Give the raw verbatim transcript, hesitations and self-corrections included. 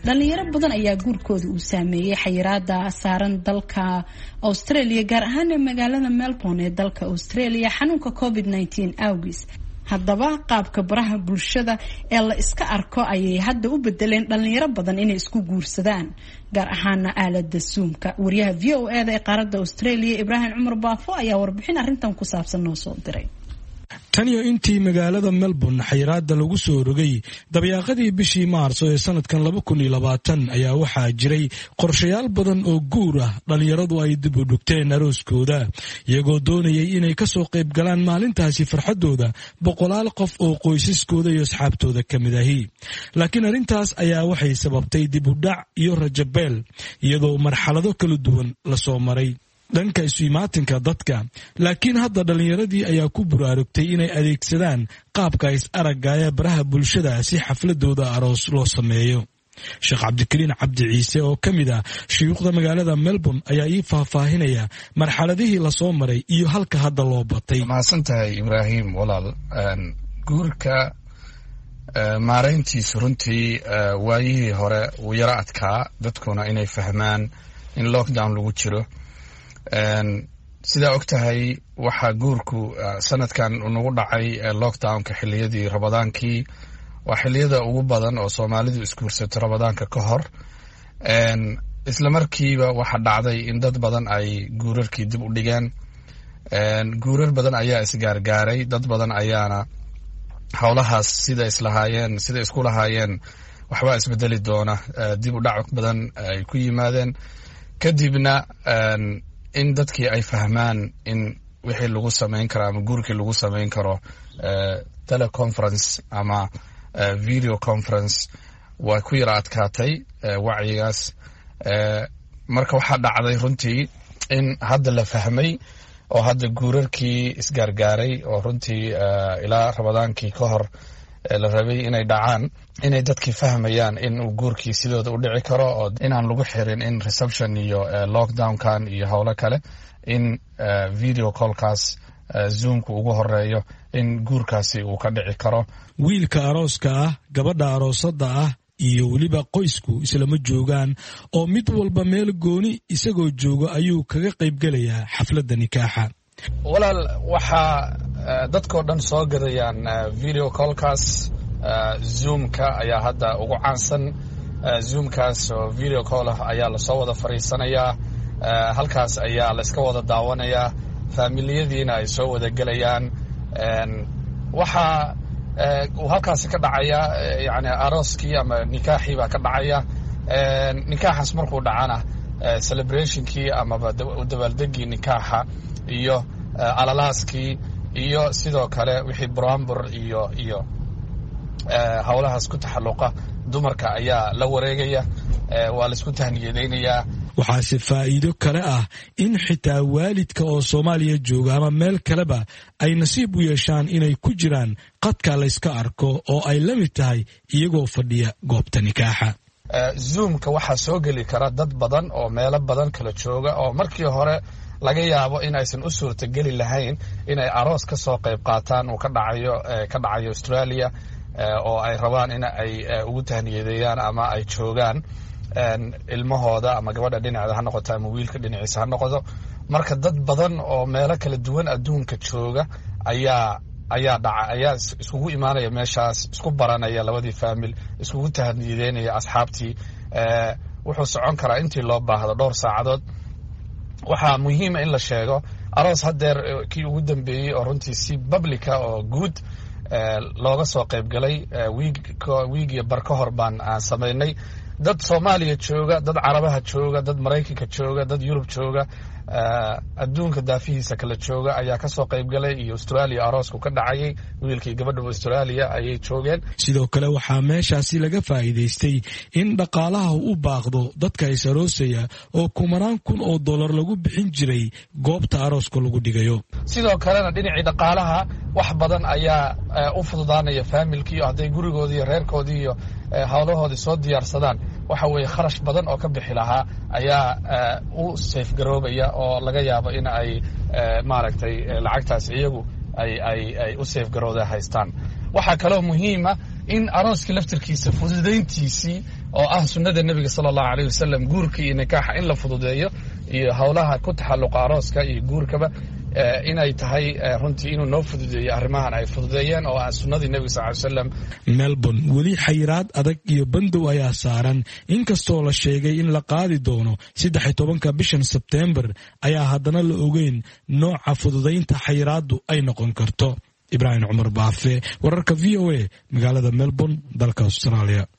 dhalinyaro badan ayaa guurkooda uu saameeyay xayiraada saaran dalka Australia gaar ahaan magaalada Melbourne ee dalka Australia xanuunka covid nineteen awgiis. haddaba qaabka baraha bulshada ee la iska arko ayay hadda u bedeleen dhalinyaro badan inay isku guursadaan gaar ahaan aalada Zoom-ka. wariyaha V O A da ee qaaradda Australia Ibrahim Cumar Baafo ayaa warbixin arrintan ku saabsan noo soo diray. tan iyo intii magaalada Melbourne xayiraada lagu soo rogay dabayaaqadii bishii Maarso ee sanadkan laba kun iyo labaatan ayaa waxaa jiray qorshayaal badan oo guur ah dhalinyaradu ay dib u dhigteen arooskooda iyagoo doonayay inay ka soo qayb galaan maalintaasi farxadooda boqolaal qof oo qoysaskooda iyo asxaabtooda ka mid ahi. laakiin arrintaas ayaa waxay sababtay dib u dhac iyo rajabeel iyadoo marxalado kala duwan la soo maray dhanka isu imaatinka dadka. laakiin hadda dhalinyaradii ayaa ku buraarugtay inay adeegsadaan qaabka is aragga ee baraha bulshada si xafladooda aroos loo sameeyo. sheekh cabdikariin cabdi ciise oo ka mid ah shuyuukhda magaalada Melbourne ayaa ii faahfaahinaya marxaladihii la soo maray iyo halka hadda loo batay. mahadsantahay Ibrahim walaal. guurka maareyntiisu runtii waayihii hore uu yara adkaa dadkuna inay fahmaan in lockdown lagu jiro. sidaa og tahay waxaa guurku sanadkan nagu dhacay lockdownka xiliyadii rabadaankii waa xiliyada ugu badan oo soomaalidu isguursato rabadaanka ka hor. isla markiiba waxaa dhacday in dad badan ay guurarkii dib u dhigeen. guurar badan ayaa isgaargaaray, dad badan ayaana howlahaas sida islahaayeen sida isku lahaayeen waxbaa isbedeli doona dib u dhac badan ay ku yimaadeen. kadibna in dadkii ay fahmaan in wixii lagu samayn karo ama guurkii lagu samayn karo teleconference ama video conference waa ku yara adkaatay wacyigaas. marka waxaa dhacday runtii in hadda la fahmay oo hadda guurarkii isgaargaaray oo runtii ilaa rabadaankii ka hor la rabay inay dhacaan inay dadkii fahmayaan in uu guurkii sidooda u dhici karo oo inaan lagu xirin in reception iyo lockdownkan iyo howlo kale in video callkaas zoomku ugu horeeyo in guurkaasi uu ka dhici karo. wiilka arooska ah gabadha aroosada ah iyo weliba qoysku islama joogaan oo mid walba meel gooni isagoo jooga ayuu kaga qaybgelayaa xafladda nikaaxa. walaal waxaa dadkoo dhan soo gadayaan video callkaas. zoomka ayaa hadda ugu caansan. zoomkaas oo video call ah ayaa lasoo wada fariisanayaa. halkaas ayaa la iska wada daawanayaa. faamiliyadiina ay soo wada gelayaan. waxaa uu halkaasi ka dhacaya yani arooskii ama nikaaxii baa ka dhacaya. nikaaxaas markuu dhacana celebrationkii amaba dabaaldegii nikaaxa iyo alalaaskii iyo sidoo kale wixii brambur iyo iyo howlahaas ku taxalluqa dumarka ayaa la wareegaya. waa la isku tahniyadaynayaa. waxaase faa'iido kale ah in xitaa waalidka oo Soomaaliya jooga ama meel kaleba ay nasiib u yeeshaan inay ku jiraan qadka la iska arko oo ay la mid tahay iyagoo fadhiya goobta nikaaxa. zoomka waxaa soo geli kara dad badan oo meelo badan kala jooga oo markii hore laga yaabo in aysan u suurtageli lahayn inay aroos ka soo qayb qaataan uu ka dhacayo ka dhacayo Australia oo ay rabaan in ay ugu tahniyadeeyaan ama ay joogaan ilmahooda ama gabadha dhinaceeda ha noqoto ama wiilka dhinaciisa ha noqdo. marka dad badan oo meelo kala duwan adduunka jooga ayaa ayaa dhaca ayaa iskugu imaanaya meeshaas, isku baranaya labadii faamil, iskugu tahniyadeynaya asxaabtii. wuxuu socon karaa intii loo baahdo dhowr saacadood. waxaa muhiima in la sheego aroos hadeer kii ugu dambeeyey oo runtii si publica oo guud looga soo qayb galay wiig iyo bar ka hor baan aan samaynay. dad Soomaaliya jooga, dad Carabaha jooga, dad Mareykanka jooga, dad Yurub jooga, adduunka daafihiisa kala jooga ayaa ka soo qayb galay iyo Australia aroosku ka dhacayay. wiilkii gabadha Australia ayay joogeen. sidoo kale waxaa meeshaasi laga faa'iidaystay in dhaqaalaha u baaqdo dadka is aroosaya oo kumanaan kun oo dollar lagu bixin jiray goobta arooska lagu dhigayo. sidoo kalena dhinacii dhaqaalaha wax badan ayaa u fududaanaya faamilkii hadday gurigoodii iyo reerkoodii iyo hawlahoodii soo diyaarsadaan. waxa weeye kharash badan oo ka bixi lahaa ayaa u safe garoobaya oo laga yaabo in ay maaragtay lacagtaas iyagu ay ay ay u safe garooda haystaan. waxaa kaloo muhiima in arooska laftirkiisa fududayntiisii oo ah sunnada nebiga sala allahu alayh wasalam guurka iyo nikaaxa in la fududeeyo iyo howlaha ku taxalluqa arooska iyo guurkaba inay tahay runtii inuu noo fududeeyo arrimahan ay fududeeyeen oo ah sunnadii nebiga sal ly slam. melbourne weli xayiraad adag iyo bandow ayaa saaran inkastoo la sheegay in la qaadi doono saddex iyo tobanka bishan sebteembar ayaa haddana la ogeyn nooca fududaynta xayiraaddu ay noqon karto. ibraahim cumar baafe, wararka v o a, magaalada melbourne, dalka australia.